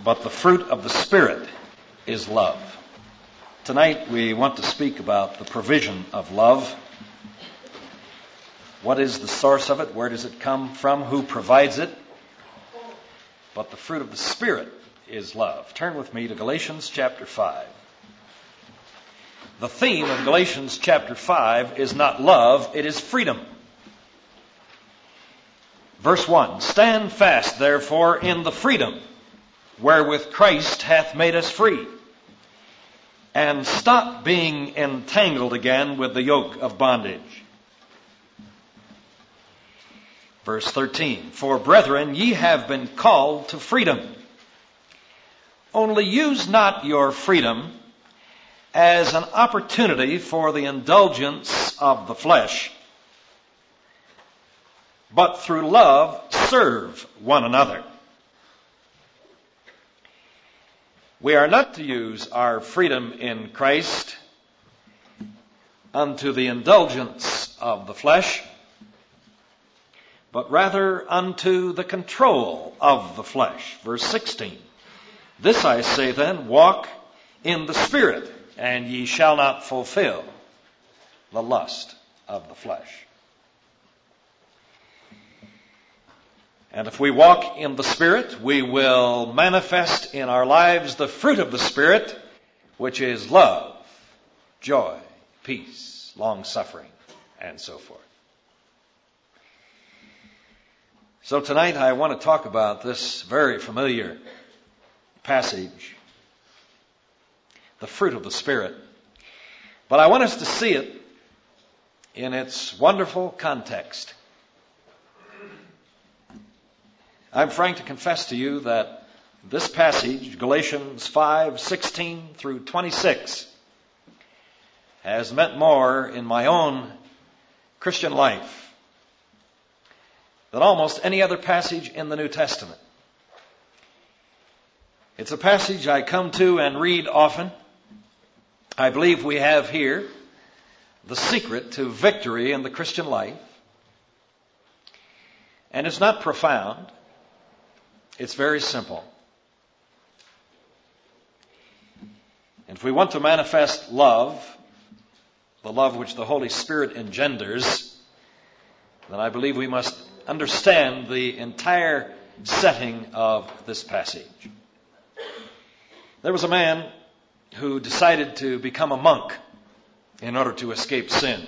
but the fruit of the Spirit is love. Tonight we want to speak about the provision of love. What is the source of it? Where does it come from? Who provides it? But the fruit of the Spirit is love. Turn with me to Galatians chapter 5. The theme of Galatians chapter 5 is not love, it is freedom. Verse 1, stand fast, therefore, in the freedom wherewith Christ hath made us free, and stop being entangled again with the yoke of bondage. Verse 13, for brethren, ye have been called to freedom. Only use not your freedom as an opportunity for the indulgence of the flesh, but through love serve one another. We are not to use our freedom in Christ unto the indulgence of the flesh, but rather unto the control of the flesh. Verse 16, this I say then, walk in the Spirit, and ye shall not fulfill the lust of the flesh. And if we walk in the Spirit, we will manifest in our lives the fruit of the Spirit, which is love, joy, peace, long-suffering, and so forth. So tonight I want to talk about this very familiar passage, the fruit of the Spirit. But I want us to see it in its wonderful context. I'm frank to confess to you that this passage, Galatians 5:16 through 26, has meant more in my own Christian life than almost any other passage in the New Testament. It's a passage I come to and read often. I believe we have here the secret to victory in the Christian life. And it's not profound. It's very simple. And if we want to manifest love, the love which the Holy Spirit engenders, then I believe we must understand the entire setting of this passage. There was a man who decided to become a monk in order to escape sin.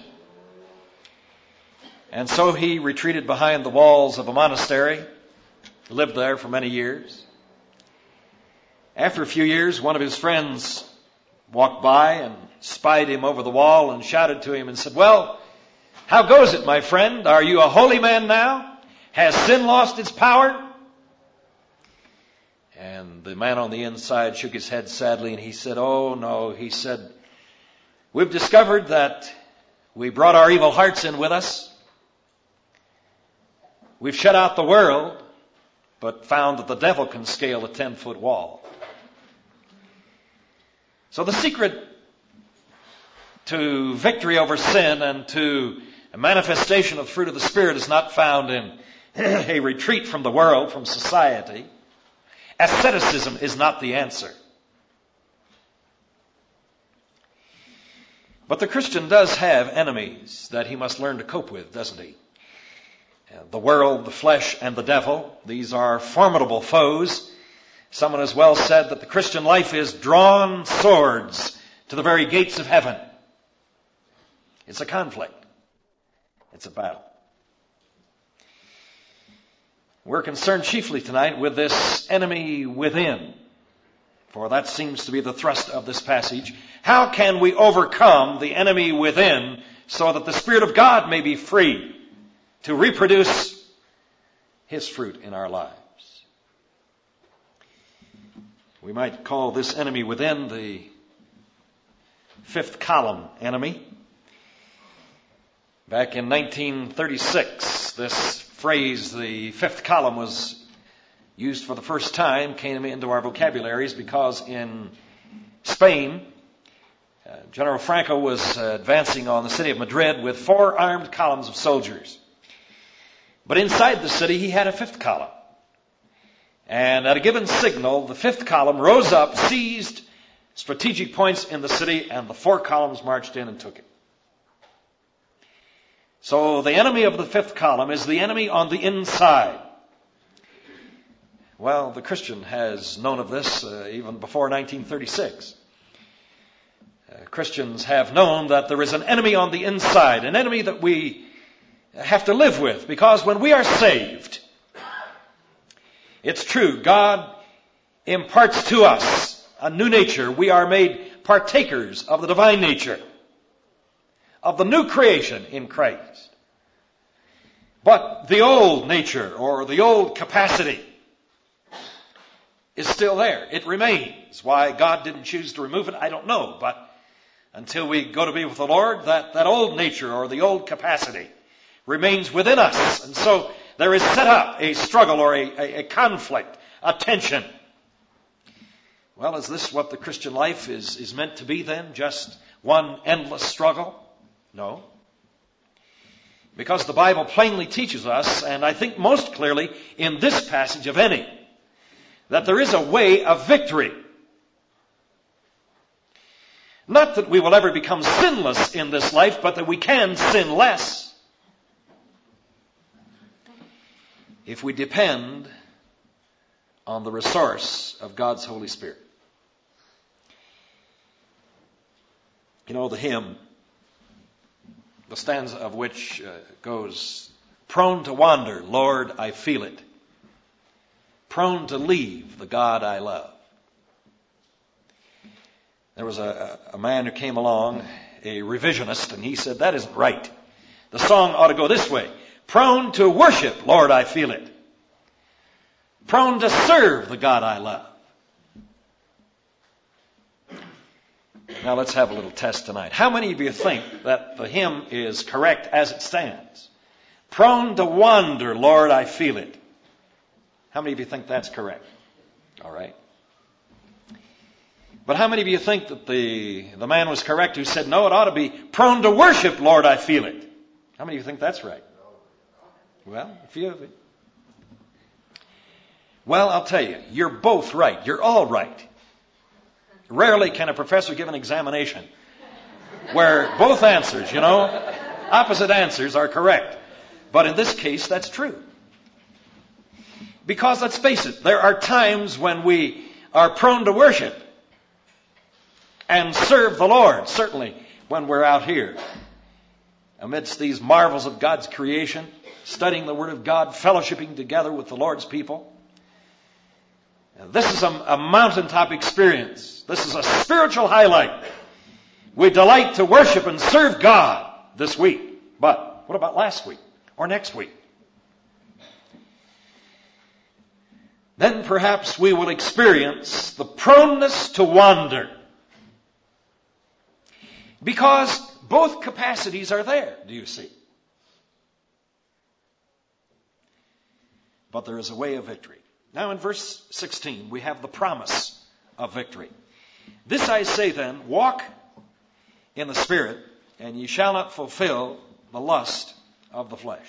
And so he retreated behind the walls of a monastery, lived there for many years. After a few years, one of his friends walked by and spied him over the wall and shouted to him and said, well, how goes it, my friend? Are you a holy man now? Has sin lost its power? And the man on the inside shook his head sadly and he said, oh no, he said, we've discovered that we brought our evil hearts in with us. We've shut out the world, but found that the devil can scale a 10-foot wall. So the secret to victory over sin and to a manifestation of the fruit of the Spirit is not found in a retreat from the world, from society. Asceticism is not the answer. But the Christian does have enemies that he must learn to cope with, doesn't he? The world, the flesh, and the devil. These are formidable foes. Someone has well said that the Christian life is drawn swords to the very gates of heaven. It's a conflict. It's a battle. We're concerned chiefly tonight with this enemy within, for that seems to be the thrust of this passage. How can we overcome the enemy within so that the Spirit of God may be free to reproduce His fruit in our lives? We might call this enemy within the fifth column enemy. Back in 1936, this phrase, the fifth column, was used for the first time, came into our vocabularies because in Spain, General Franco was advancing on the city of Madrid with 4 armed columns of soldiers. But inside the city, he had a fifth column. And at a given signal, the fifth column rose up, seized strategic points in the city, and the four columns marched in and took it. So the enemy of the fifth column is the enemy on the inside. Well, the Christian has known of this even before 1936. Christians have known that there is an enemy on the inside, an enemy that we have to live with, because when we are saved, it's true, God imparts to us a new nature. We are made partakers of the divine nature, of the new creation in Christ. But the old nature, or the old capacity, is still there. It remains. Why God didn't choose to remove it, I don't know. But until we go to be with the Lord, that old nature, or the old capacity, remains within us. And so there is set up a struggle, or a conflict, a tension. Well, is this what the Christian life is meant to be then? Just one endless struggle? No. Because the Bible plainly teaches us, and I think most clearly in this passage of any, that there is a way of victory. Not that we will ever become sinless in this life, but that we can sin less if we depend on the resource of God's Holy Spirit. You know, the hymn, the stanza of which goes, "Prone to wander, Lord, I feel it. Prone to leave the God I love." There was a man who came along, a revisionist, and he said, that isn't right. The song ought to go this way. Prone to worship, Lord, I feel it. Prone to serve the God I love. Now let's have a little test tonight. How many of you think that the hymn is correct as it stands? Prone to wander, Lord, I feel it. How many of you think that's correct? All right. But how many of you think that the man was correct who said, no, it ought to be prone to worship, Lord, I feel it? How many of you think that's right? Well, a few of you. Well, I'll tell you, you're both right. You're all right. Rarely can a professor give an examination where both answers, opposite answers are correct. But in this case, that's true. Because let's face it, there are times when we are prone to worship and serve the Lord, certainly when we're out here amidst these marvels of God's creation, studying the Word of God, fellowshipping together with the Lord's people. Now, this is a mountaintop experience. This is a spiritual highlight. We delight to worship and serve God this week. But what about last week or next week? Then perhaps we will experience the proneness to wander. Because both capacities are there, do you see? But there is a way of victory. Now in verse 16, we have the promise of victory. This I say then, walk in the Spirit, and ye shall not fulfill the lust of the flesh.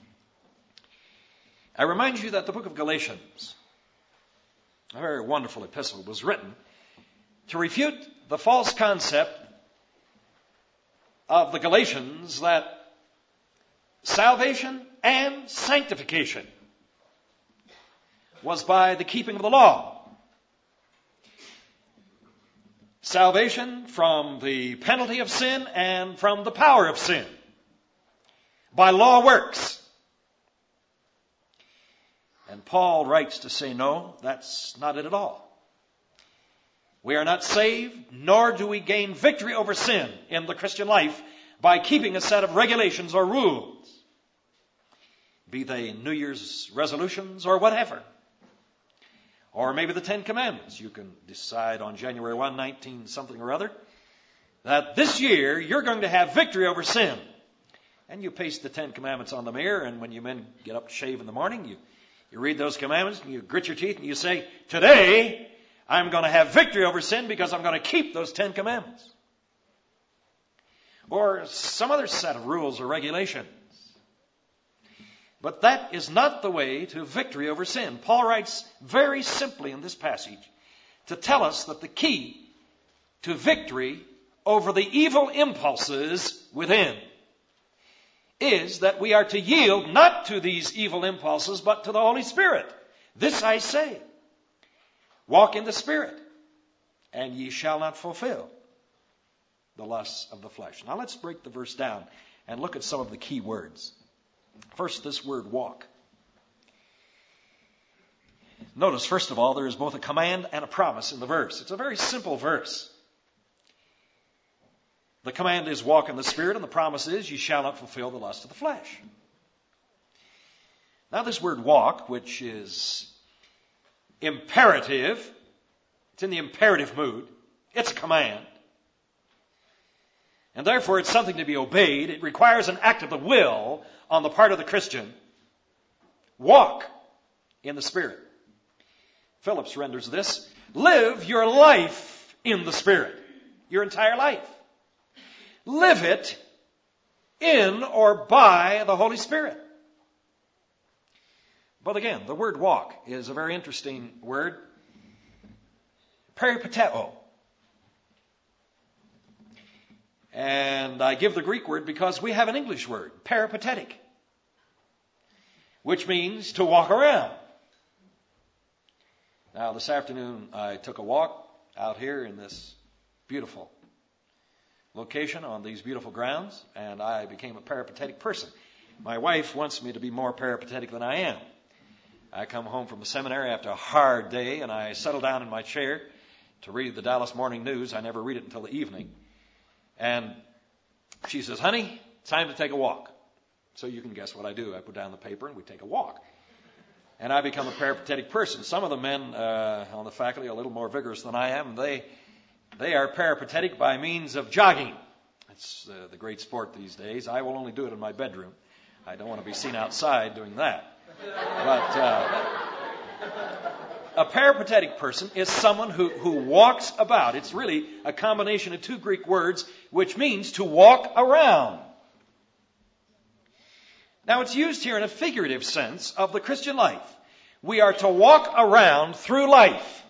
I remind you that the book of Galatians, a very wonderful epistle, was written to refute the false concept of the Galatians that salvation and sanctification was by the keeping of the law. Salvation from the penalty of sin and from the power of sin by law works. And Paul writes to say, no, that's not it at all. We are not saved, nor do we gain victory over sin in the Christian life by keeping a set of regulations or rules, be they New Year's resolutions or whatever. Or maybe the Ten Commandments. You can decide on January 1, 19 something or other, that this year you're going to have victory over sin. And you paste the Ten Commandments on the mirror, and when you men get up to shave in the morning, you read those commandments, and you grit your teeth, and you say, today I'm going to have victory over sin because I'm going to keep those 10 commandments. Or some other set of rules or regulations. But that is not the way to victory over sin. Paul writes very simply in this passage to tell us that the key to victory over the evil impulses within is that we are to yield not to these evil impulses, but to the Holy Spirit. This I say, walk in the Spirit, and ye shall not fulfill the lusts of the flesh. Now let's break the verse down and look at some of the key words. First, this word walk. Notice, first of all, there is both a command and a promise in the verse. It's a very simple verse. The command is walk in the Spirit, and the promise is, you shall not fulfill the lust of the flesh. Now this word walk, which is imperative, it's in the imperative mood, it's a command. And therefore it's something to be obeyed. It requires an act of the will on the part of the Christian. Walk in the Spirit. Phillips renders this, live your life in the Spirit. Your entire life. Live it in or by the Holy Spirit. But again, the word walk is a very interesting word. Peripateo. And I give the Greek word because we have an English word, peripatetic, which means to walk around. Now, this afternoon I took a walk out here in this beautiful location on these beautiful grounds, and I became a peripatetic person. My wife wants me to be more peripatetic than I am. I come home from the seminary after a hard day, and I settle down in my chair to read the Dallas Morning News. I never read it until the evening. And she says, honey, it's time to take a walk. So you can guess what I do. I put down the paper and we take a walk. And I become a peripatetic person. Some of the men on the faculty are a little more vigorous than I am. They are peripatetic by means of jogging. It's the great sport these days. I will only do it in my bedroom. I don't want to be seen outside doing that. But a peripatetic person is someone who walks about. It's really a combination of two Greek words, which means to walk around. Now, it's used here in a figurative sense of the Christian life. We are to walk around through life.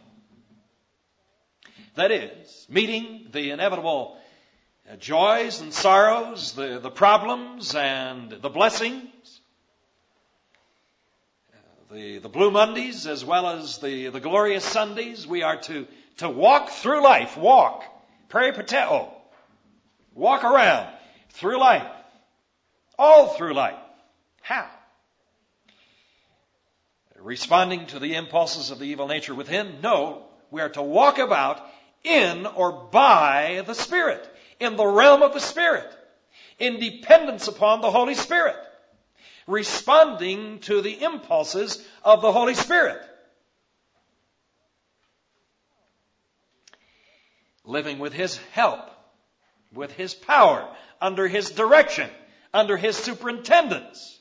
That is, meeting the inevitable joys and sorrows, the problems and the blessings, the Blue Mondays as well as the glorious Sundays. We are to walk through life. Walk. Peripateo. Walk around through life. All through life. How? Responding to the impulses of the evil nature within? No. We are to walk about in or by the Spirit. In the realm of the Spirit. In dependence upon the Holy Spirit. Responding to the impulses of the Holy Spirit. Living with His help. With His power. Under His direction. Under His superintendence.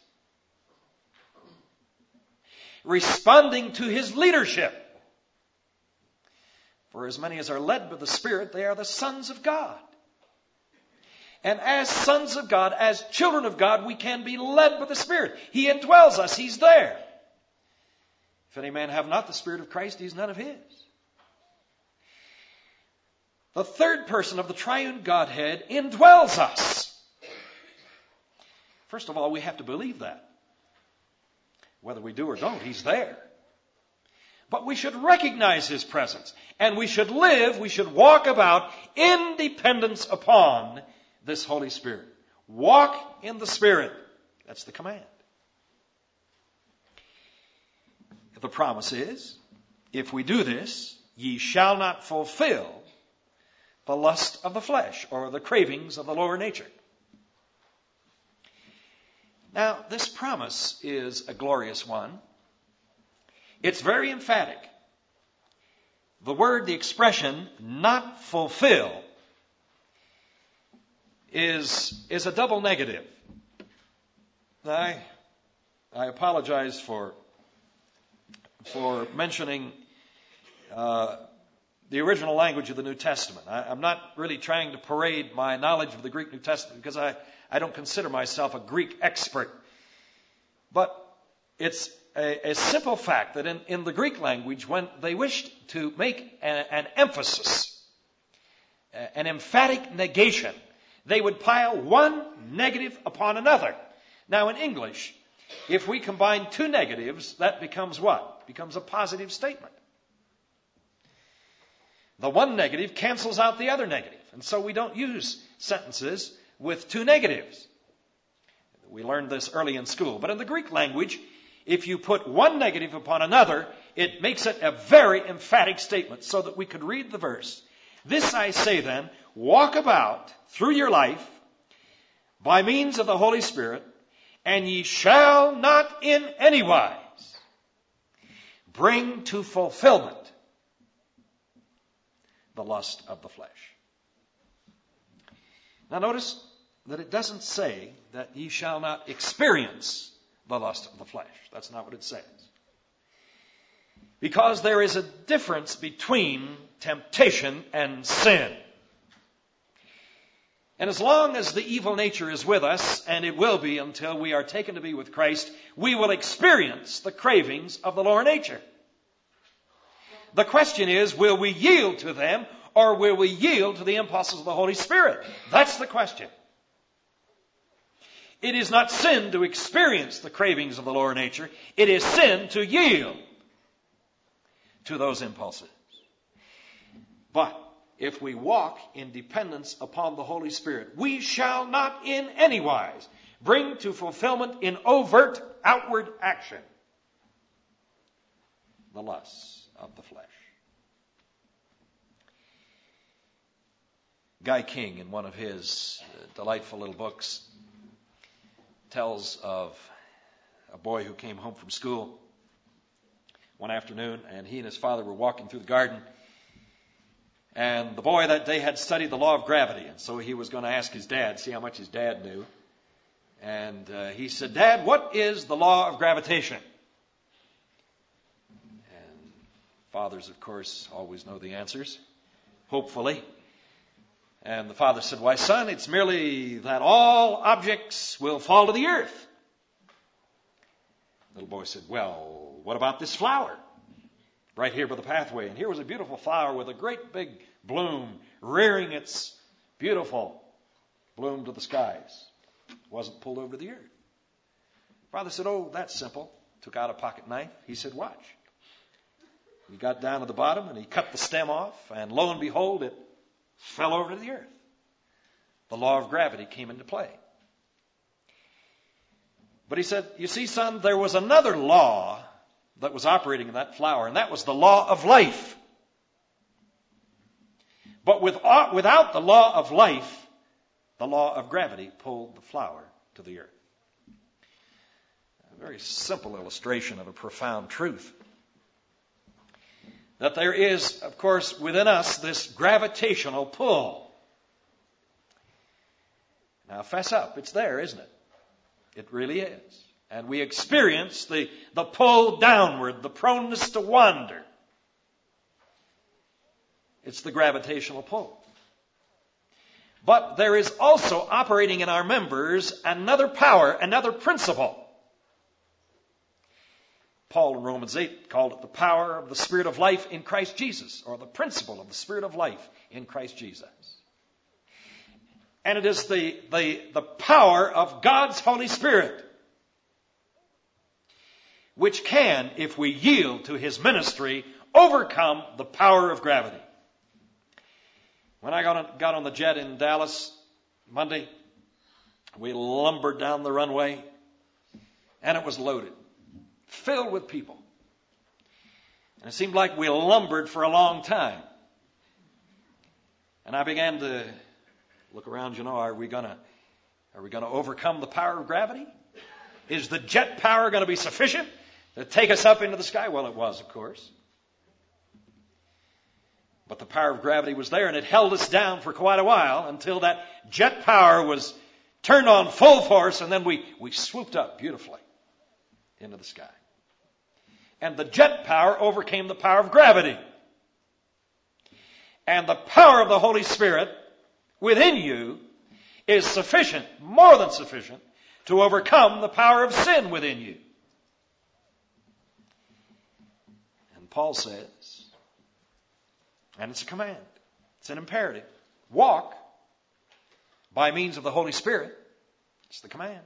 Responding to His leadership. For as many as are led by the Spirit, they are the sons of God. And as sons of God, as children of God, we can be led by the Spirit. He indwells us. He's there. If any man have not the Spirit of Christ, he is none of His. The third person of the triune Godhead indwells us. First of all, we have to believe that. Whether we do or don't, He's there. But we should recognize His presence. And we should live, we should walk about in dependence upon this Holy Spirit. Walk in the Spirit. That's the command. The promise is, if we do this, ye shall not fulfill the lust of the flesh or the cravings of the lower nature. Now, this promise is a glorious one. It's very emphatic. The word, the expression, not fulfill, is a double negative. I apologize for mentioning the original language of the New Testament. I'm not really trying to parade my knowledge of the Greek New Testament because I don't consider myself a Greek expert. But It's a simple fact that in the Greek language, when they wished to make an emphasis, an emphatic negation, they would pile one negative upon another. Now in English, if we combine two negatives, that becomes what? Becomes a positive statement. The one negative cancels out the other negative. And so we don't use sentences with two negatives. We learned this early in school. But in the Greek language, if you put one negative upon another, it makes it a very emphatic statement so that we could read the verse. This I say then, walk about through your life by means of the Holy Spirit, and ye shall not in any wise bring to fulfillment the lust of the flesh. Now notice that it doesn't say that ye shall not experience the lust of the flesh. That's not what it says. Because there is a difference between temptation and sin. And as long as the evil nature is with us, and it will be until we are taken to be with Christ, we will experience the cravings of the lower nature. The question is, will we yield to them, or will we yield to the impulses of the Holy Spirit? That's the question. It is not sin to experience the cravings of the lower nature. It is sin to yield to those impulses. But if we walk in dependence upon the Holy Spirit, we shall not in any wise bring to fulfillment in overt outward action the lusts of the flesh. Guy King, in one of his delightful little books, tells of a boy who came home from school one afternoon, and he and his father were walking through the garden. And the boy that day had studied the law of gravity, and so he was going to ask his dad, see how much his dad knew. And he said, "Dad, what is the law of gravitation?" And fathers, of course, always know the answers, hopefully. And the father said, "Why, son, it's merely that all objects will fall to the earth." The little boy said, "Well, what about this flower right here by the pathway?" And here was a beautiful flower with a great big bloom, rearing its beautiful bloom to the skies. It wasn't pulled over the earth. Father said, "Oh, that's simple." Took out a pocket knife. He said, "Watch." He got down to the bottom and he cut the stem off, and lo and behold, it fell over to the earth. The law of gravity came into play. But he said, "You see, son, there was another law that was operating in that flower, and that was the law of life. But without the law of life, the law of gravity pulled the flower to the earth." A very simple illustration of a profound truth. That there is, of course, within us this gravitational pull. Now, fess up, it's there, isn't it? It really is. And we experience the pull downward, the proneness to wander. It's the gravitational pull. But there is also operating in our members another power, another principle. Paul in Romans 8 called it the power of the Spirit of life in Christ Jesus, or the principle of the Spirit of life in Christ Jesus. And it is the power of God's Holy Spirit, which can, if we yield to His ministry, overcome the power of gravity. When I got on the jet in Dallas Monday, we lumbered down the runway, and it was loaded, filled with people. And it seemed like we lumbered for a long time. And I began to look around, are we going to overcome the power of gravity? Is the jet power going to be sufficient to take us up into the sky? Well, it was, of course. But the power of gravity was there, and it held us down for quite a while until that jet power was turned on full force, and then we swooped up beautifully into the sky. And the jet power overcame the power of gravity. And the power of the Holy Spirit within you is sufficient, more than sufficient, to overcome the power of sin within you. And Paul says, and it's a command, it's an imperative, walk by means of the Holy Spirit. It's the command.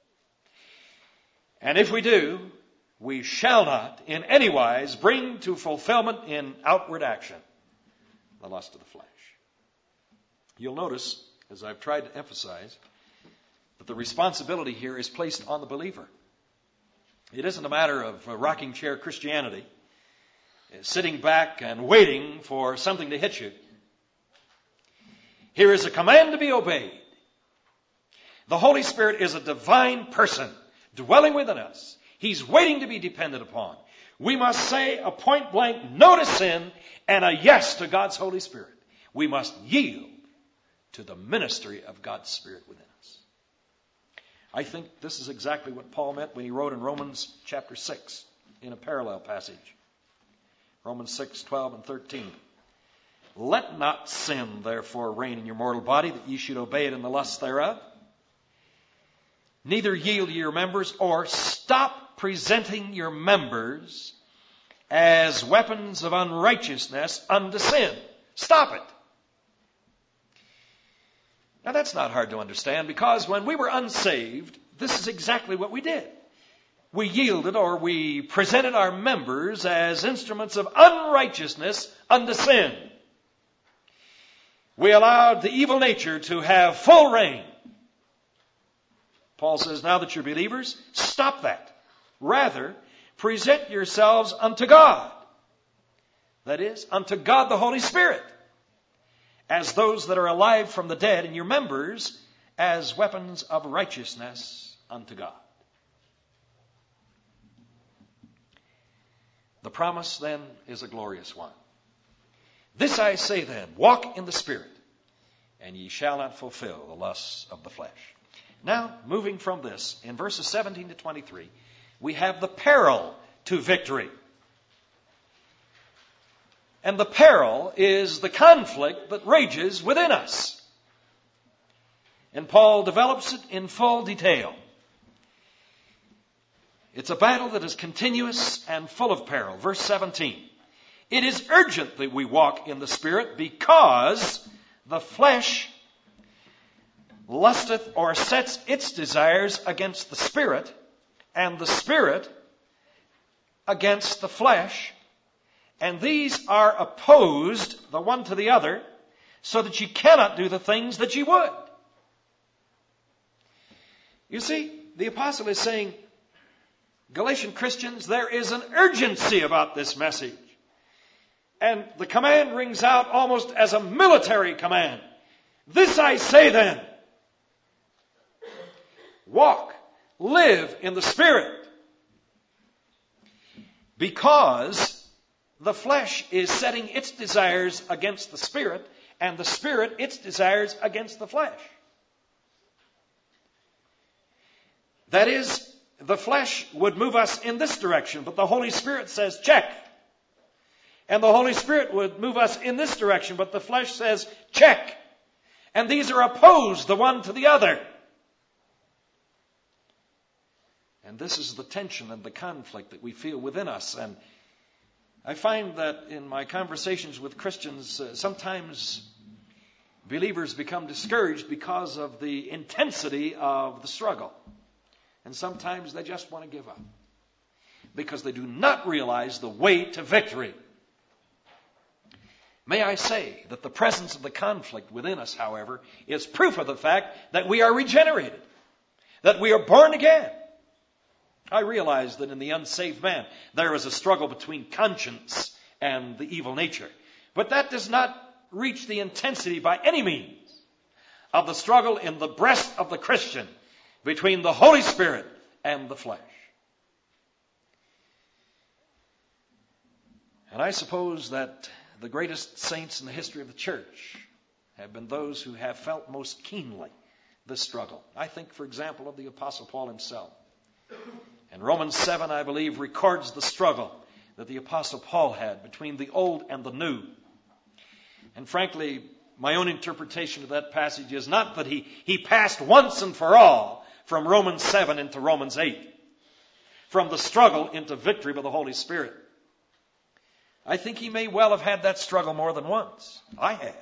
And if we do, we shall not in any wise bring to fulfillment in outward action the lust of the flesh. You'll notice, as I've tried to emphasize, that the responsibility here is placed on the believer. It isn't a matter of rocking chair Christianity, sitting back and waiting for something to hit you. Here is a command to be obeyed. The Holy Spirit is a divine person dwelling within us. He's waiting to be depended upon. We must say a point-blank no to sin and a yes to God's Holy Spirit. We must yield to the ministry of God's Spirit within us. I think this is exactly what Paul meant when he wrote in Romans chapter 6 in a parallel passage. Romans 6, 12 and 13. Let not sin, therefore, reign in your mortal body, that ye should obey it in the lusts thereof. Neither yield ye your members, or stop presenting your members as weapons of unrighteousness unto sin. Stop it. Now that's not hard to understand, because when we were unsaved, this is exactly what we did. We yielded, or we presented our members as instruments of unrighteousness unto sin. We allowed the evil nature to have full reign. Paul says, now that you're believers, stop that. Rather, present yourselves unto God. That is, unto God the Holy Spirit, as those that are alive from the dead, and your members as weapons of righteousness unto God. The promise then is a glorious one. This I say then, walk in the Spirit, and ye shall not fulfill the lusts of the flesh. Now, moving from this, in verses 17 to 23, we have the peril to victory. And the peril is the conflict that rages within us. And Paul develops it in full detail. It's a battle that is continuous and full of peril. Verse 17. It is urgent that we walk in the Spirit, because the flesh lusteth or sets its desires against the Spirit, and the Spirit against the flesh. And these are opposed the one to the other, so that you cannot do the things that you would. You see, the apostle is saying, Galatian Christians, there is an urgency about this message. And the command rings out almost as a military command. This I say then. Walk, live in the Spirit. Because the flesh is setting its desires against the Spirit, and the Spirit its desires against the flesh. That is, the flesh would move us in this direction, but the Holy Spirit says, check. And the Holy Spirit would move us in this direction, but the flesh says, check. And these are opposed, the one to the other. And this is the tension and the conflict that we feel within us. And I find that in my conversations with Christians, sometimes believers become discouraged because of the intensity of the struggle. And sometimes they just want to give up, because they do not realize the way to victory. May I say that the presence of the conflict within us, however, is proof of the fact that we are regenerated, that we are born again. I realize that in the unsaved man, there is a struggle between conscience and the evil nature. But that does not reach the intensity by any means of the struggle in the breast of the Christian between the Holy Spirit and the flesh. And I suppose that the greatest saints in the history of the church have been those who have felt most keenly this struggle. I think, for example, of the Apostle Paul himself. And Romans 7, I believe, records the struggle that the Apostle Paul had between the old and the new. And frankly, my own interpretation of that passage is not that he passed once and for all from Romans 7 into Romans 8, from the struggle into victory by the Holy Spirit. I think he may well have had that struggle more than once. I have.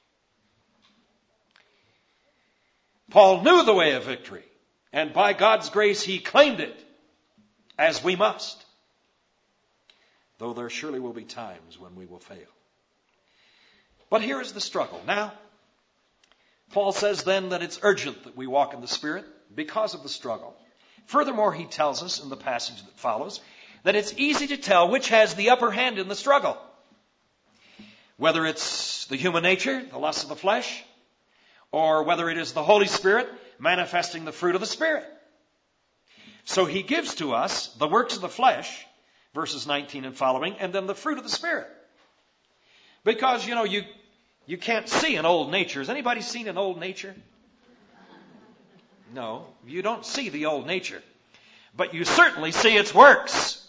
Paul knew the way of victory, and by God's grace he claimed it, as we must. Though there surely will be times when we will fail. But here is the struggle. Now, Paul says then that it's urgent that we walk in the Spirit because of the struggle. Furthermore, he tells us in the passage that follows that it's easy to tell which has the upper hand in the struggle. Whether it's the human nature, the lust of the flesh, or whether it is the Holy Spirit manifesting the fruit of the Spirit. So he gives to us the works of the flesh, verses 19 and following, and then the fruit of the Spirit. Because, you can't see an old nature. Has anybody seen an old nature? No, you don't see the old nature. But you certainly see its works.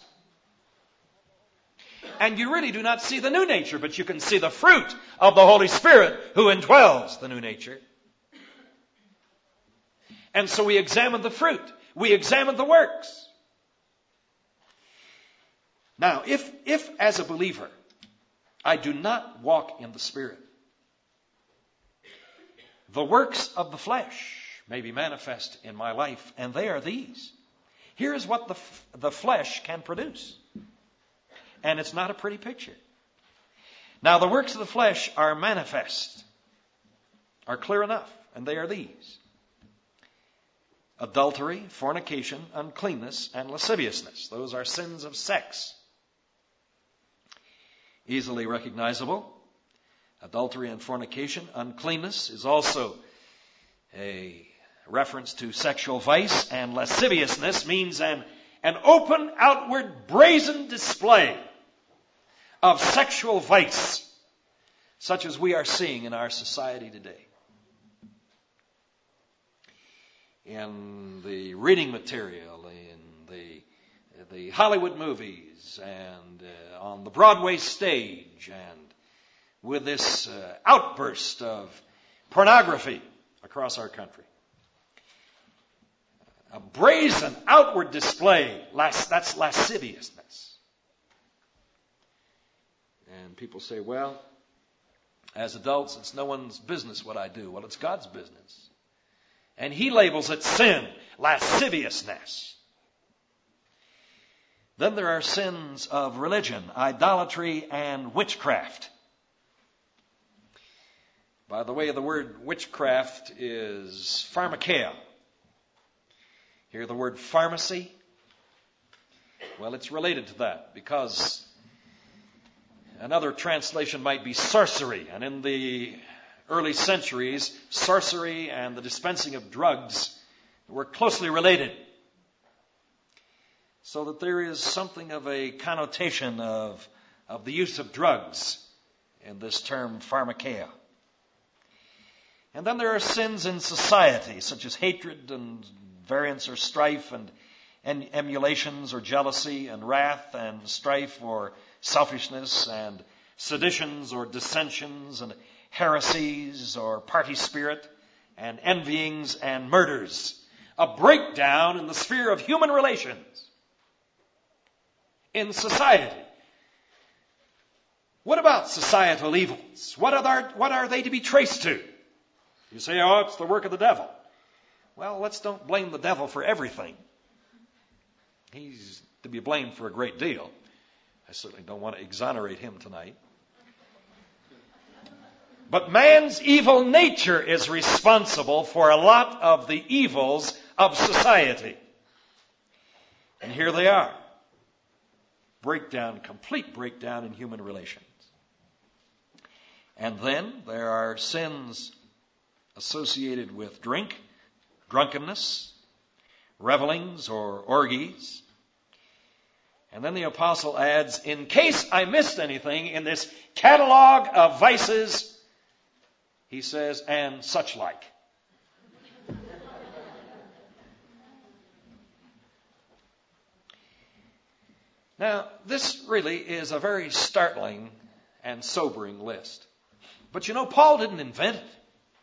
And you really do not see the new nature, but you can see the fruit of the Holy Spirit who indwells the new nature. And so we examine the fruit. We examine the works. Now, if as a believer, I do not walk in the Spirit, the works of the flesh may be manifest in my life, and they are these. Here is what the flesh can produce. And it's not a pretty picture. Now, the works of the flesh are manifest, are clear enough, and they are these: adultery, fornication, uncleanness, and lasciviousness. Those are sins of sex. Easily recognizable. Adultery and fornication. Uncleanness is also a reference to sexual vice, and lasciviousness means an open, outward, brazen display of sexual vice, such as we are seeing in our society today. In the reading material, in the Hollywood movies, and on the Broadway stage, and with this outburst of pornography across our country. A brazen outward display, that's lasciviousness. And people say, well, as adults, it's no one's business what I do. Well, it's God's business. And he labels it sin, lasciviousness. Then there are sins of religion, idolatry, and witchcraft. By the way, the word witchcraft is pharmakeia. Hear the word pharmacy? Well, it's related to that, because another translation might be sorcery. And in the early centuries, sorcery and the dispensing of drugs were closely related. So that there is something of a connotation of the use of drugs in this term pharmakeia. And then there are sins in society, such as hatred and variance or strife, and emulations or jealousy, and wrath and strife or selfishness, and seditions or dissensions, and heresies or party spirit, and envyings and murders. A breakdown in the sphere of human relations in society. What about societal evils? What are they to be traced to? You say, oh, it's the work of the devil. Well, don't blame the devil for everything. He's to be blamed for a great deal. I certainly don't want to exonerate him tonight. But man's evil nature is responsible for a lot of the evils of society. And here they are. Complete breakdown in human relations. And then there are sins associated with drink, drunkenness, revelings or orgies. And then the apostle adds, in case I missed anything in this catalog of vices, he says, and such like. Now, this really is a very startling and sobering list. But Paul didn't invent it.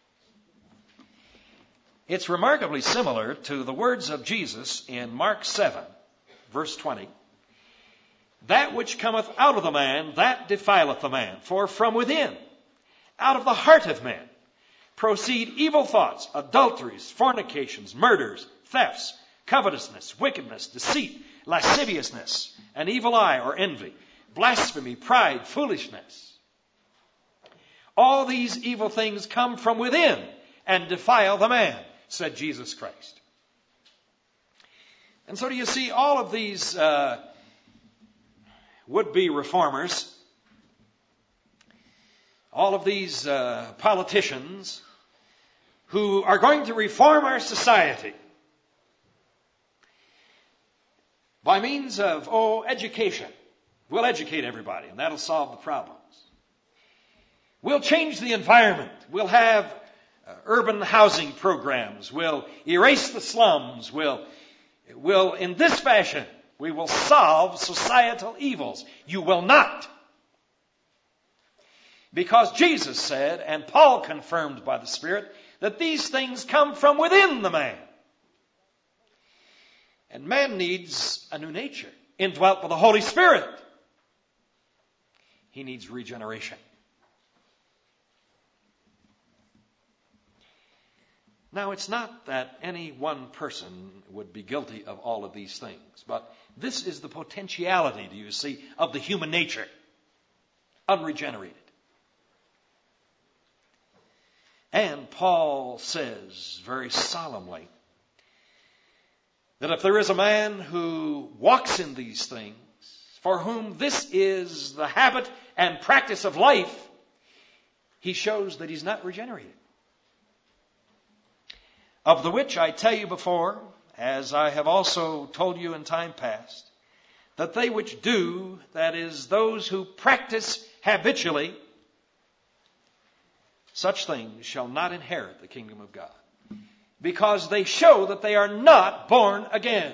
It's remarkably similar to the words of Jesus in Mark 7, verse 20. That which cometh out of the man, that defileth the man. For from within, out of the heart of man, proceed evil thoughts, adulteries, fornications, murders, thefts, covetousness, wickedness, deceit, lasciviousness, an evil eye or envy, blasphemy, pride, foolishness. All these evil things come from within and defile the man, said Jesus Christ. And so do you see all of these would-be reformers, all of these politicians who are going to reform our society by means of, education. We'll educate everybody, and that'll solve the problems. We'll change the environment. We'll have urban housing programs. We'll erase the slums. We'll, in this fashion, we will solve societal evils. You will not. Because Jesus said, and Paul confirmed by the Spirit, that these things come from within the man. And man needs a new nature, indwelt by the Holy Spirit. He needs regeneration. Now, it's not that any one person would be guilty of all of these things, but this is the potentiality, do you see, of the human nature, unregenerated. And Paul says very solemnly that if there is a man who walks in these things, for whom this is the habit and practice of life, he shows that he's not regenerated. Of the which I tell you before, as I have also told you in time past, that they which do, that is, those who practice habitually, such things shall not inherit the kingdom of God, because they show that they are not born again.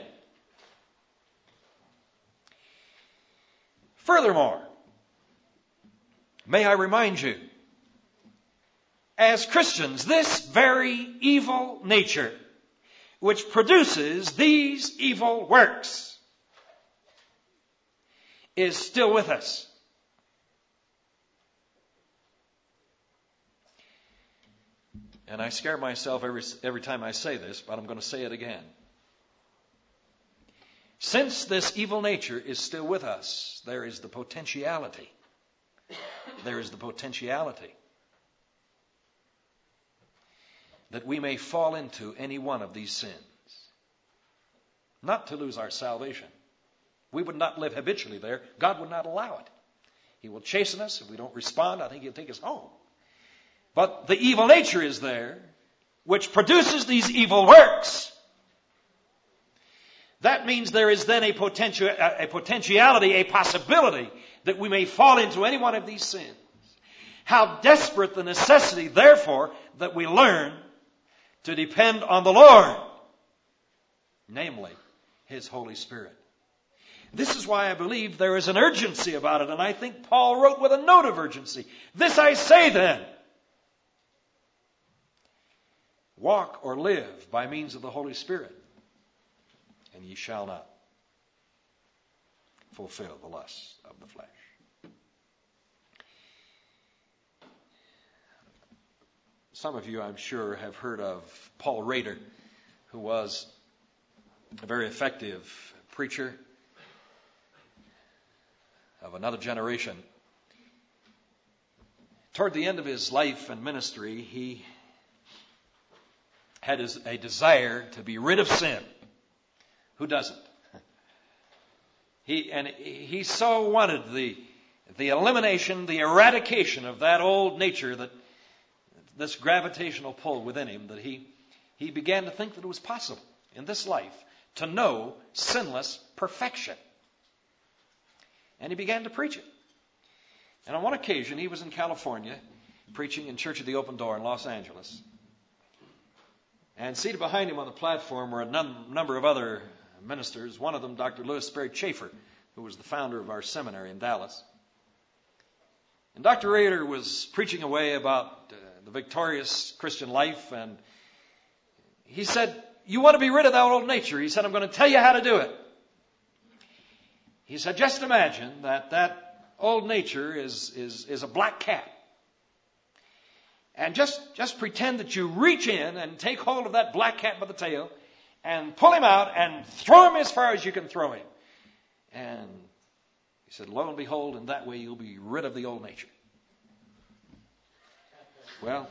Furthermore, may I remind you, as Christians, this very evil nature, which produces these evil works, is still with us. And I scare myself every time I say this, but I'm going to say it again. Since this evil nature is still with us, there is the potentiality. There is the potentiality that we may fall into any one of these sins. Not to lose our salvation. We would not live habitually there. God would not allow it. He will chasten us. If we don't respond, I think He'll take us home. But the evil nature is there, which produces these evil works. That means there is then a potentiality, a possibility that we may fall into any one of these sins. How desperate the necessity, therefore, that we learn to depend on the Lord, namely His Holy Spirit. This is why I believe there is an urgency about it, and I think Paul wrote with a note of urgency. This I say then, walk or live by means of the Holy Spirit, and ye shall not fulfill the lusts of the flesh. Some of you, I'm sure, have heard of Paul Rader, who was a very effective preacher of another generation. Toward the end of his life and ministry, he had a desire to be rid of sin. Who doesn't? He so wanted the elimination, the eradication of that old nature, that this gravitational pull within him, that he began to think that it was possible in this life to know sinless perfection. And he began to preach it. And on one occasion, he was in California preaching in Church of the Open Door in Los Angeles. And seated behind him on the platform were a number of other ministers, one of them Dr. Lewis Sperry Chafer, who was the founder of our seminary in Dallas. And Dr. Rader was preaching away about the victorious Christian life, and he said, you want to be rid of that old nature? He said, I'm going to tell you how to do it. He said, just imagine that old nature is a black cat. And just pretend that you reach in and take hold of that black cat by the tail and pull him out and throw him as far as you can throw him. And he said, lo and behold, in that way you'll be rid of the old nature. Well,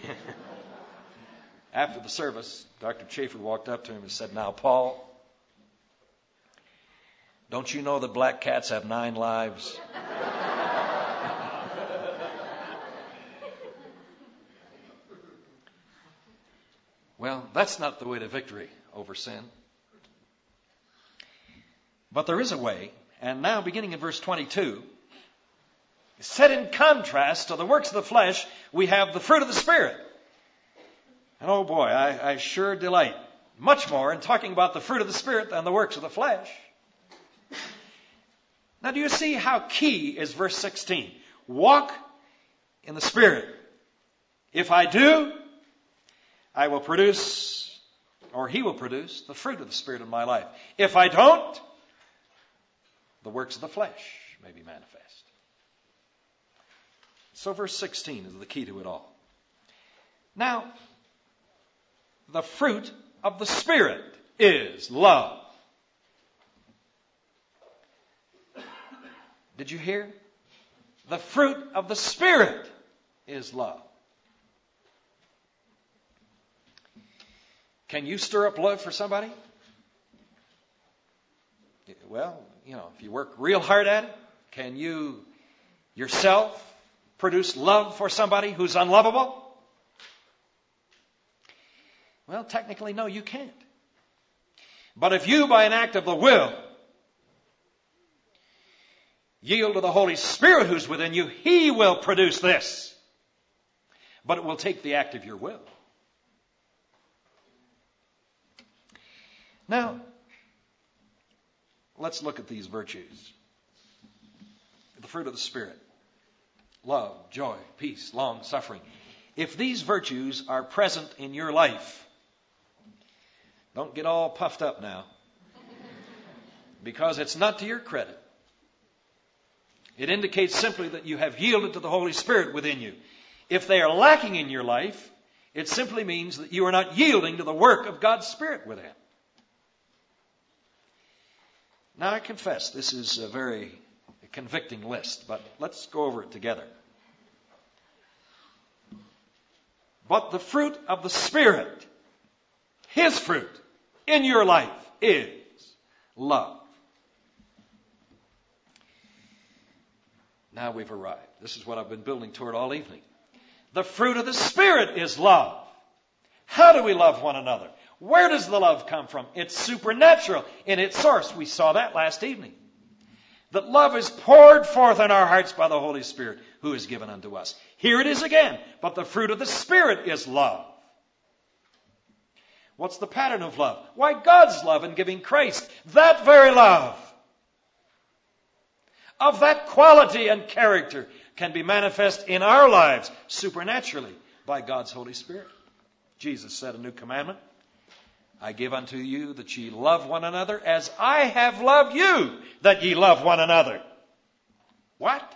after the service, Dr. Chafer walked up to him and said, now, Paul, don't you know that black cats have 9 lives? Well, that's not the way to victory over sin. But there is a way, and now beginning in verse 22, set in contrast to the works of the flesh, we have the fruit of the Spirit. And oh boy, I sure delight much more in talking about the fruit of the Spirit than the works of the flesh. Now do you see how key is verse 16? Walk in the Spirit. If I do, I will produce, or He will produce, the fruit of the Spirit in my life. If I don't, the works of the flesh may be manifest. So verse 16 is the key to it all. Now, the fruit of the Spirit is love. Did you hear? The fruit of the Spirit is love. Can you stir up love for somebody? Well, if you work real hard at it, can you yourself produce love for somebody who's unlovable? Well, technically, no, you can't. But if you, by an act of the will, yield to the Holy Spirit who's within you, He will produce this. But it will take the act of your will. Now, let's look at these virtues. The fruit of the Spirit. Love, joy, peace, long suffering. If these virtues are present in your life, don't get all puffed up now. Because it's not to your credit. It indicates simply that you have yielded to the Holy Spirit within you. If they are lacking in your life, it simply means that you are not yielding to the work of God's Spirit within. Now, I confess, this is a very convicting list, but let's go over it together. But the fruit of the Spirit, His fruit in your life is love. Now we've arrived. This is what I've been building toward all evening. The fruit of the Spirit is love. How do we love one another? Where does the love come from? It's supernatural in its source. We saw that last evening. That love is poured forth in our hearts by the Holy Spirit who is given unto us. Here it is again. But the fruit of the Spirit is love. What's the pattern of love? Why, God's love in giving Christ. That very love of that quality and character can be manifest in our lives supernaturally by God's Holy Spirit. Jesus said, a new commandment I give unto you, that ye love one another as I have loved you, that ye love one another. What?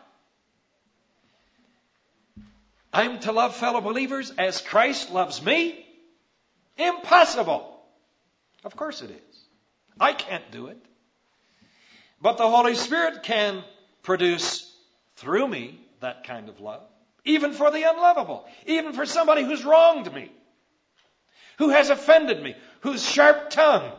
I'm to love fellow believers as Christ loves me? Impossible. Of course it is. I can't do it. But the Holy Spirit can produce through me that kind of love. Even for the unlovable. Even for somebody who's wronged me. Who has offended me. Whose sharp tongue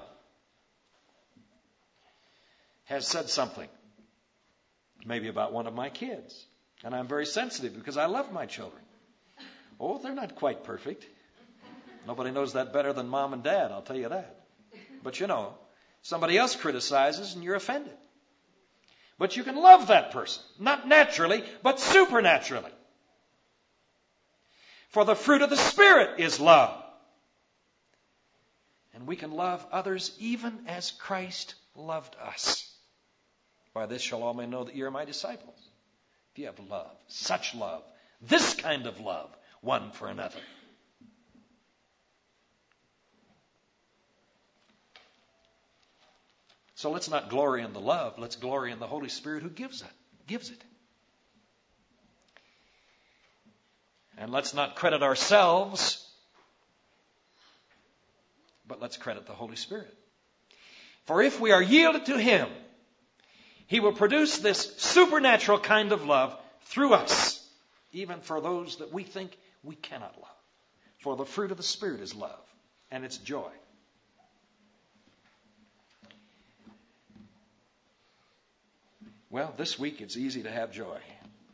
has said something. Maybe about one of my kids. And I'm very sensitive because I love my children. Oh, they're not quite perfect. Nobody knows that better than mom and dad, I'll tell you that. But somebody else criticizes and you're offended. But you can love that person. Not naturally, but supernaturally. For the fruit of the Spirit is love. And we can love others even as Christ loved us. By this shall all men know that ye are my disciples. If you have love, such love, this kind of love, one for another. So let's not glory in the love. Let's glory in the Holy Spirit who gives it. And let's not credit ourselves, but let's credit the Holy Spirit. For if we are yielded to Him, He will produce this supernatural kind of love through us, even for those that we think we cannot love. For the fruit of the Spirit is love, and it's joy. Well, this week it's easy to have joy.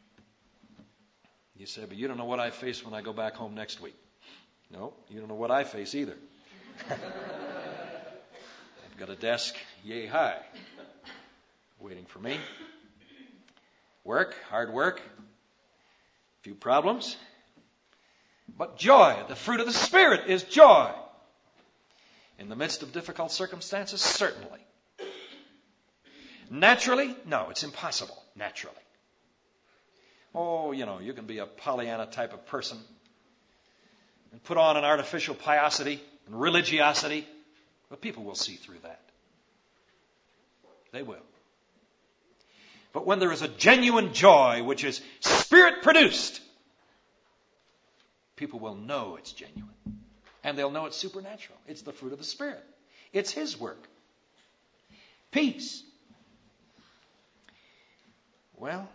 You say, but you don't know what I face when I go back home next week. No, you don't know what I face either. I've got a desk yay high waiting for me. Work, hard work, a few problems. But joy, the fruit of the Spirit is joy. In the midst of difficult circumstances, certainly. Naturally? No, it's impossible, naturally. Oh, you can be a Pollyanna type of person and put on an artificial piosity and religiosity, but people will see through that. They will. But when there is a genuine joy, which is Spirit-produced, people will know it's genuine. And they'll know it's supernatural. It's the fruit of the Spirit. It's His work. Peace. Well,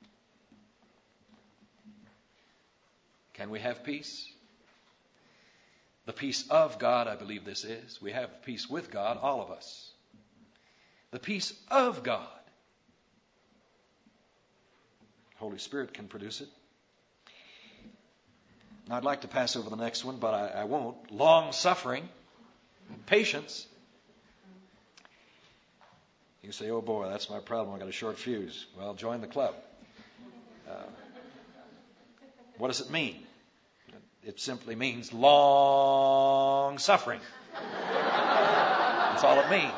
can we have peace? The peace of God, I believe this is. We have peace with God, all of us. The peace of God. Holy Spirit can produce it. Now, I'd like to pass over the next one, but I won't. Long suffering, patience. You say, oh boy, that's my problem. I've got a short fuse. Well, join the club. What does it mean? It simply means long suffering. That's all it means.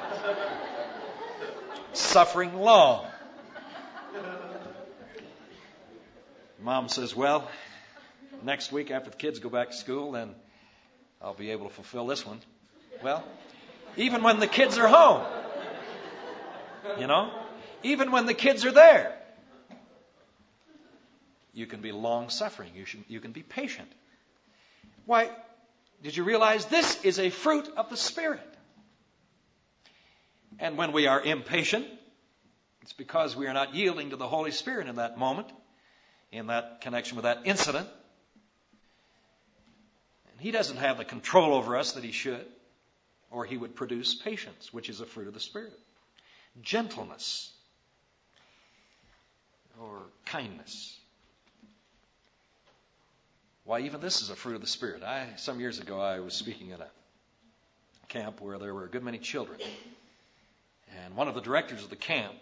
Suffering long. Mom says, well, next week after the kids go back to school, then I'll be able to fulfill this one. Well, even when the kids are home, even when the kids are there, you can be long-suffering. You can be patient. Why, did you realize this is a fruit of the Spirit? And when we are impatient, it's because we are not yielding to the Holy Spirit in that moment, in that connection with that incident. And He doesn't have the control over us that He should, or He would produce patience, which is a fruit of the Spirit. Gentleness or kindness. Why, even this is a fruit of the Spirit. Some years ago, I was speaking at a camp where there were a good many children. And one of the directors of the camp,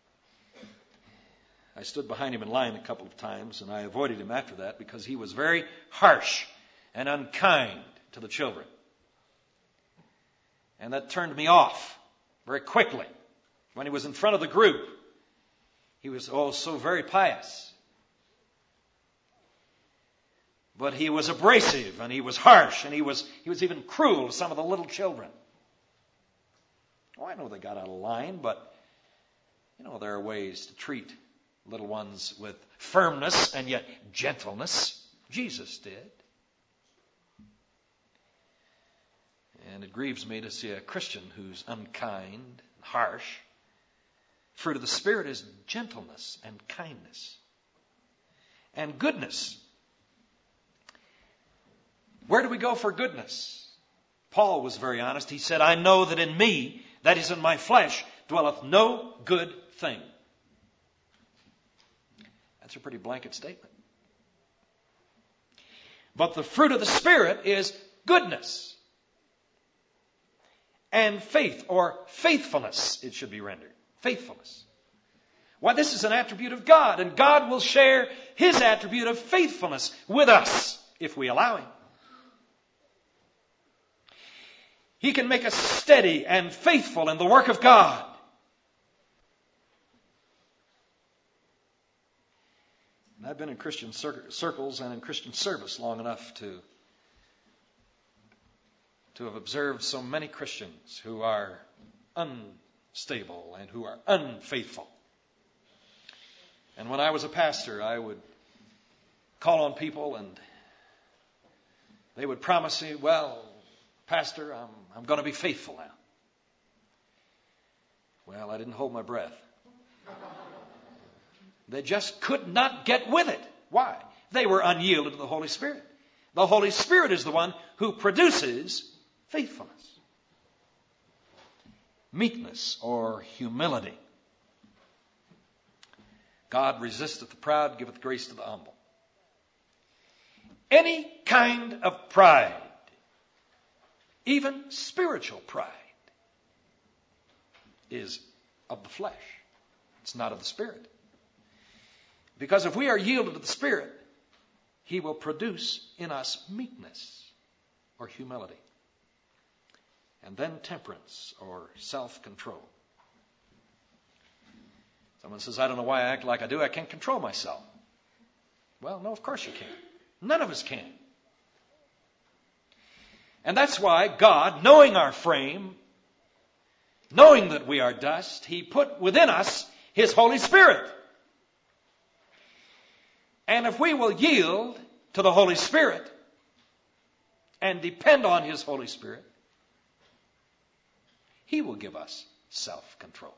I stood behind him in line a couple of times, and I avoided him after that because he was very harsh and unkind to the children. And that turned me off very quickly. When he was in front of the group, he was so very pious. But he was abrasive, and he was harsh, and he was even cruel to some of the little children. Oh, I know they got out of line, but there are ways to treat little ones with firmness and yet gentleness. Jesus did. And it grieves me to see a Christian who's unkind and harsh. Fruit of the Spirit is gentleness and kindness and goodness. Where do we go for goodness? Paul was very honest. He said, I know that in me, that is in my flesh, dwelleth no good thing. That's a pretty blanket statement. But the fruit of the Spirit is goodness and faith, or faithfulness, it should be rendered. Faithfulness. Why, this is an attribute of God, and God will share His attribute of faithfulness with us if we allow Him. He can make us steady and faithful in the work of God. And I've been in Christian circles and in Christian service long enough to have observed so many Christians who are unstable and who are unfaithful. And when I was a pastor, I would call on people and they would promise me, well, Pastor, I'm going to be faithful now. Well, I didn't hold my breath. They just could not get with it. Why? They were unyielded to the Holy Spirit. The Holy Spirit is the one who produces faithfulness. Meekness or humility. God resisteth the proud, giveth grace to the humble. Any kind of pride, even spiritual pride, is of the flesh. It's not of the Spirit. Because if we are yielded to the Spirit, He will produce in us meekness or humility. And then temperance or self-control. Someone says, I don't know why I act like I do. I can't control myself. Well, no, of course you can't. None of us can. And that's why God, knowing our frame, knowing that we are dust, He put within us His Holy Spirit. And if we will yield to the Holy Spirit and depend on His Holy Spirit, He will give us self-control.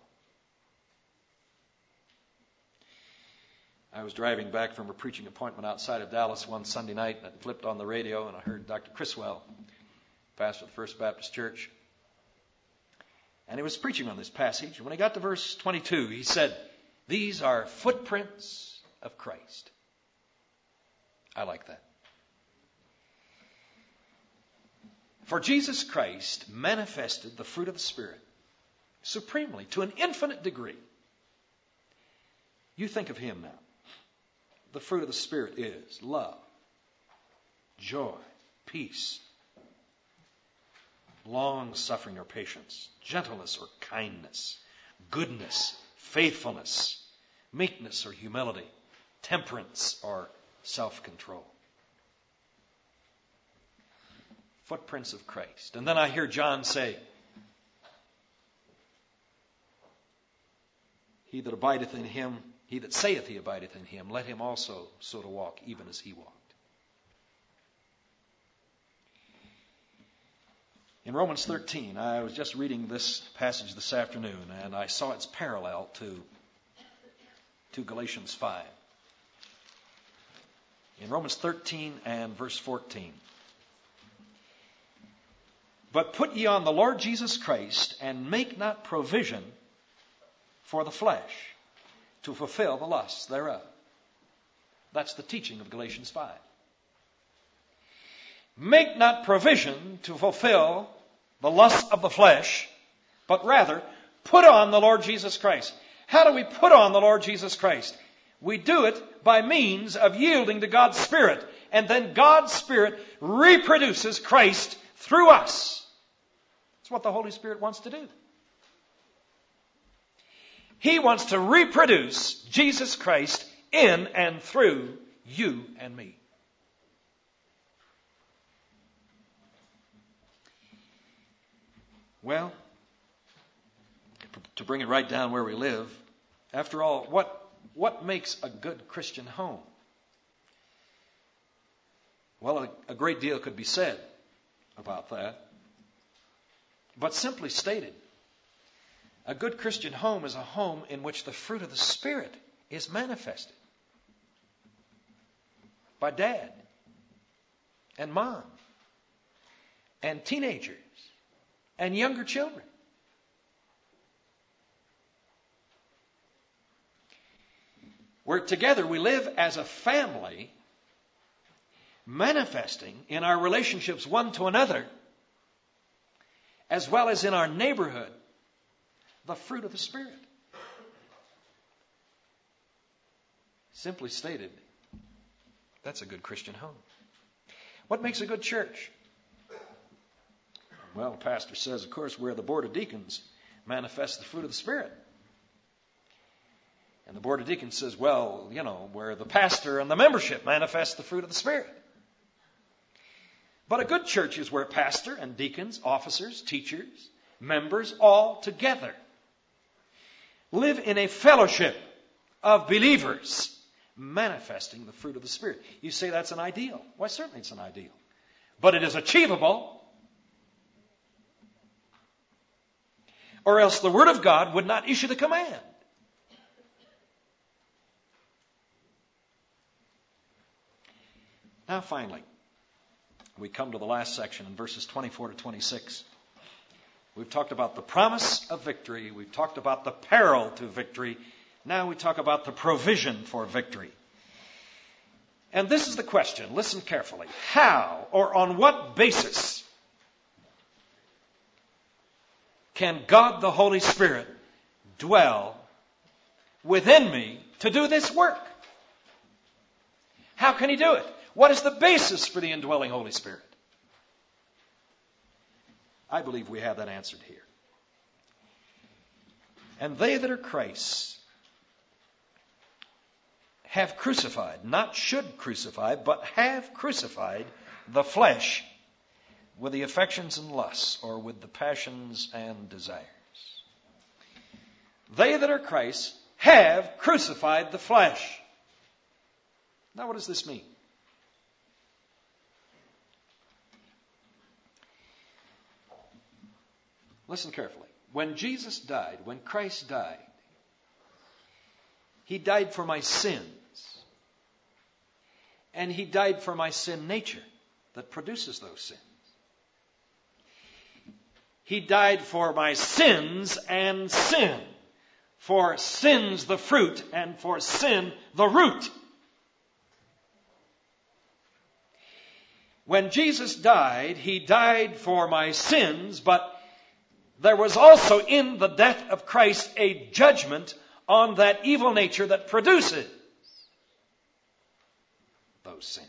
I was driving back from a preaching appointment outside of Dallas one Sunday night, and I flipped on the radio, and I heard Dr. Criswell, pastor of the First Baptist Church, and he was preaching on this passage. And when he got to verse 22, he said, these are footprints of Christ. I like that. For Jesus Christ manifested the fruit of the Spirit supremely, to an infinite degree. You think of Him now. The fruit of the Spirit is love, joy, peace, long-suffering or patience, gentleness or kindness, goodness, faithfulness, meekness or humility, temperance or self-control. Footprints of Christ. And then I hear John say, he that abideth in Him, he that saith he abideth in Him, let him also so to walk, even as He walked. In Romans 13, I was just reading this passage this afternoon, and I saw its parallel to Galatians 5. In Romans 13 and verse 14. But put ye on the Lord Jesus Christ, and make not provision for the flesh to fulfill the lusts thereof. That's the teaching of Galatians 5. Make not provision to fulfill the lusts of the flesh, but rather put on the Lord Jesus Christ. How do we put on the Lord Jesus Christ? We do it by means of yielding to God's Spirit. And then God's Spirit reproduces Christ through us. That's what the Holy Spirit wants to do. He wants to reproduce Jesus Christ in and through you and me. Well, to bring it right down where we live, after all, what makes a good Christian home? Well, a great deal could be said about that. But simply stated, a good Christian home is a home in which the fruit of the Spirit is manifested by dad and mom and teenagers and younger children. Where together we live as a family, manifesting in our relationships one to another, as well as in our neighborhood, the fruit of the Spirit. Simply stated, that's a good Christian home. What makes a good church? Well, the pastor says, of course, where the board of deacons manifests the fruit of the Spirit. And the board of deacons says, well, where the pastor and the membership manifest the fruit of the Spirit. But a good church is where pastor and deacons, officers, teachers, members, all together live in a fellowship of believers manifesting the fruit of the Spirit. You say that's an ideal. Why, certainly it's an ideal. But it is achievable, or else the Word of God would not issue the command. Now finally, we come to the last section in verses 24 to 26. We've talked about the promise of victory. We've talked about the peril to victory. Now we talk about the provision for victory. And this is the question. Listen carefully. How or on what basis can God the Holy Spirit dwell within me to do this work? How can He do it? What is the basis for the indwelling Holy Spirit? I believe we have that answered here. And they that are Christ's have crucified, not should crucify, but have crucified the flesh with the affections and lusts, or with the passions and desires. They that are Christ's have crucified the flesh. Now, what does this mean? Listen carefully. When Jesus died, when Christ died, He died for my sins. And He died for my sin nature that produces those sins. He died for my sins and sin. For sins the fruit, and for sin the root. When Jesus died, He died for my sins, but there was also in the death of Christ a judgment on that evil nature that produces those sins.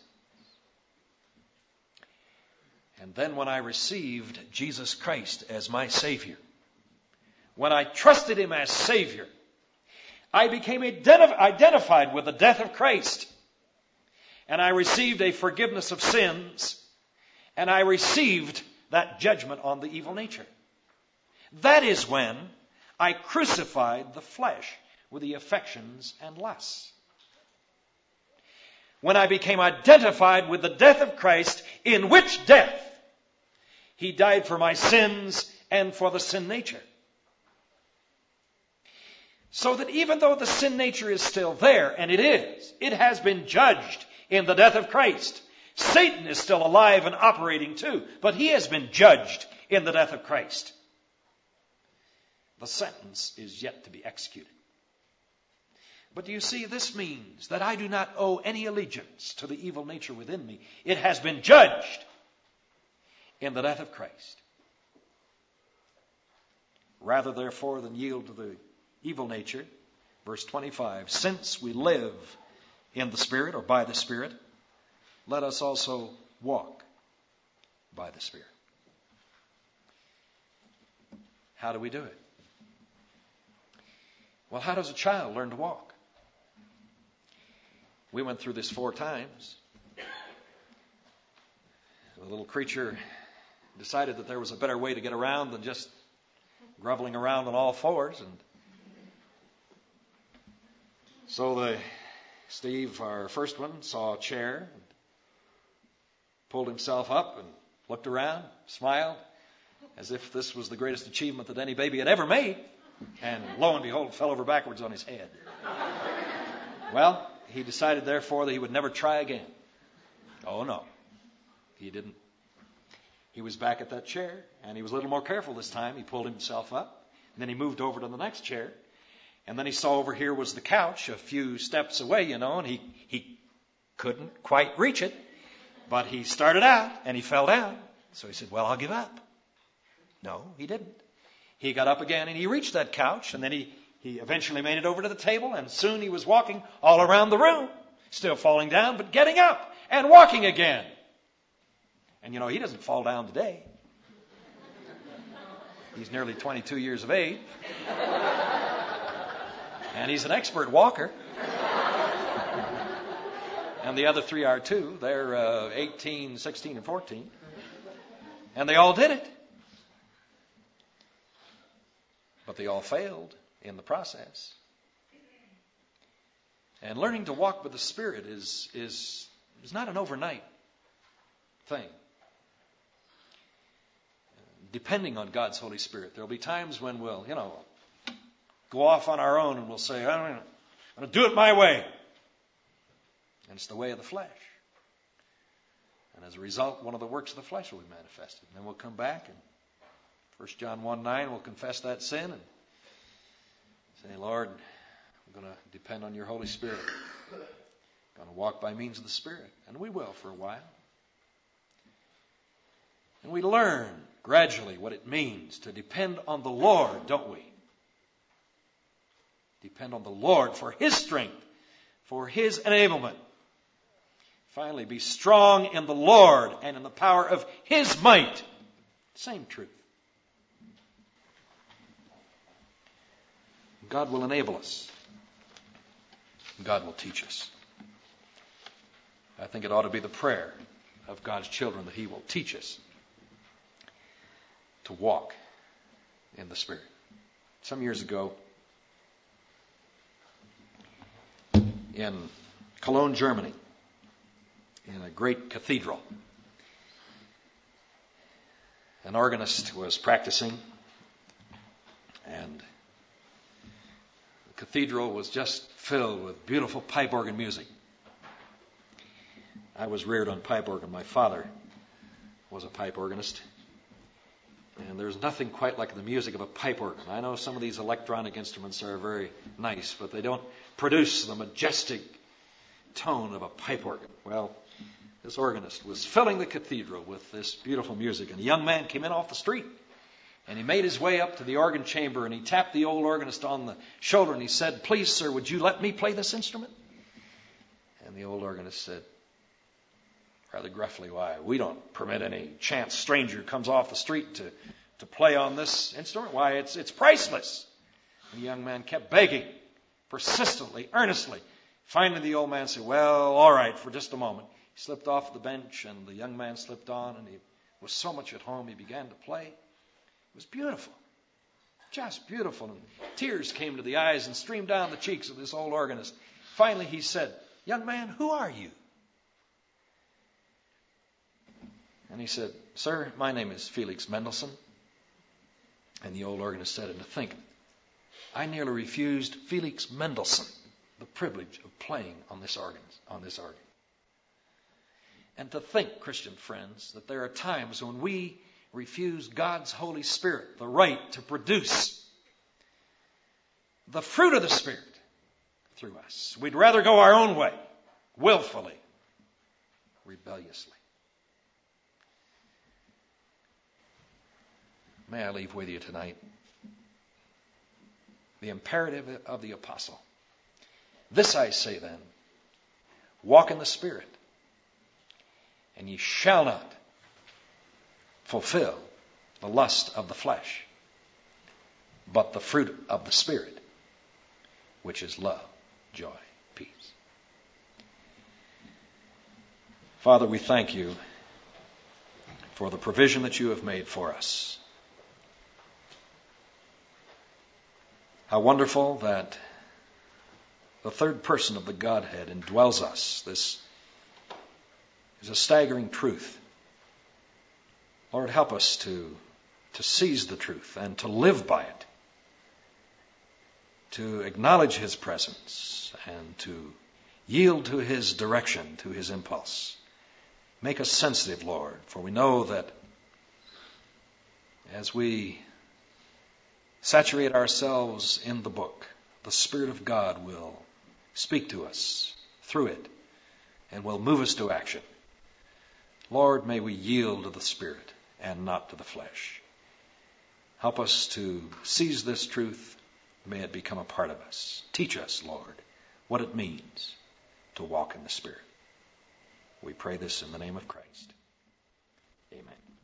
And then when I received Jesus Christ as my Savior, when I trusted Him as Savior, I became identified with the death of Christ. And I received a forgiveness of sins. And I received that judgment on the evil nature. That is when I crucified the flesh with the affections and lusts. When I became identified with the death of Christ, in which death He died for my sins and for the sin nature. So that even though the sin nature is still there, and it has been judged in the death of Christ. Satan is still alive and operating too, but he has been judged in the death of Christ. The sentence is yet to be executed. But do you see, this means that I do not owe any allegiance to the evil nature within me. It has been judged in the death of Christ. Rather, therefore, than yield to the evil nature, verse 25, since we live in the Spirit, or by the Spirit, let us also walk by the Spirit. How do we do it? Well, how does a child learn to walk? We went through this 4 times. The little creature decided that there was a better way to get around than just groveling around on all fours. And so Steve, our first one, saw a chair, pulled himself up and looked around, smiled, as if this was the greatest achievement that any baby had ever made. And lo and behold, fell over backwards on his head. Well, he decided, therefore, that he would never try again. Oh, no. He didn't. He was back at that chair, and he was a little more careful this time. He pulled himself up, and then he moved over to the next chair. And then he saw over here was the couch, a few steps away, and he couldn't quite reach it. But he started out, and he fell down. So he said, well, I'll give up. No, he didn't. He got up again, and he reached that couch, and then he eventually made it over to the table, and soon he was walking all around the room, still falling down, but getting up and walking again. And he doesn't fall down today. He's nearly 22 years of age. And he's an expert walker. And the other 3 are too. They're 18, 16, and 14. And they all did it. But they all failed in the process. And learning to walk with the Spirit is not an overnight thing. Depending on God's Holy Spirit. There will be times when we'll, go off on our own and we'll say, I'm going to do it my way. And it's the way of the flesh. And as a result, one of the works of the flesh will be manifested. And then we'll come back and 1 John 1:9 we'll confess that sin and say, Lord, I'm going to depend on your Holy Spirit. I'm going to walk by means of the Spirit. And we will for a while. And we learn gradually what it means to depend on the Lord, don't we? Depend on the Lord for His strength, for His enablement. Finally, be strong in the Lord and in the power of His might. Same truth. God will enable us. God will teach us. I think it ought to be the prayer of God's children that He will teach us to walk in the Spirit. Some years ago, in Cologne, Germany, in a great cathedral, an organist was practicing, and the cathedral was just filled with beautiful pipe organ music. I was reared on pipe organ. My father was a pipe organist. And there's nothing quite like the music of a pipe organ. I know some of these electronic instruments are very nice, but they don't produce the majestic tone of a pipe organ. Well, this organist was filling the cathedral with this beautiful music, and a young man came in off the street, and he made his way up to the organ chamber, and he tapped the old organist on the shoulder, and he said, "Please, sir, would you let me play this instrument?" And the old organist said, rather gruffly, "Why, we don't permit any chance stranger who comes off the street to play on this instrument. Why, it's priceless." And the young man kept begging, persistently, earnestly. Finally, the old man said, "Well, all right, for just a moment." He slipped off the bench, and the young man slipped on, and he was so much at home, he began to play. It was beautiful, just beautiful. And tears came to the eyes and streamed down the cheeks of this old organist. Finally, he said, "Young man, who are you?" And he said, "Sir, my name is Felix Mendelssohn." And the old organist said, "And to think, I nearly refused Felix Mendelssohn the privilege of playing on this organ. And to think, Christian friends, that there are times when we refuse God's Holy Spirit the right to produce the fruit of the Spirit through us. We'd rather go our own way, willfully, rebelliously. May I leave with you tonight the imperative of the apostle. "This I say then, walk in the Spirit, and ye shall not fulfill the lust of the flesh, but the fruit of the Spirit, which is love, joy, peace." Father, we thank you for the provision that you have made for us. How wonderful that the third person of the Godhead indwells us. This is a staggering truth. Lord, help us to seize the truth and to live by it, to acknowledge His presence and to yield to His direction, to His impulse. Make us sensitive, Lord, for we know that as we saturate ourselves in the book, the Spirit of God will speak to us through it and will move us to action. Lord, may we yield to the Spirit and not to the flesh. Help us to seize this truth. May it become a part of us. Teach us, Lord, what it means to walk in the Spirit. We pray this in the name of Christ. Amen.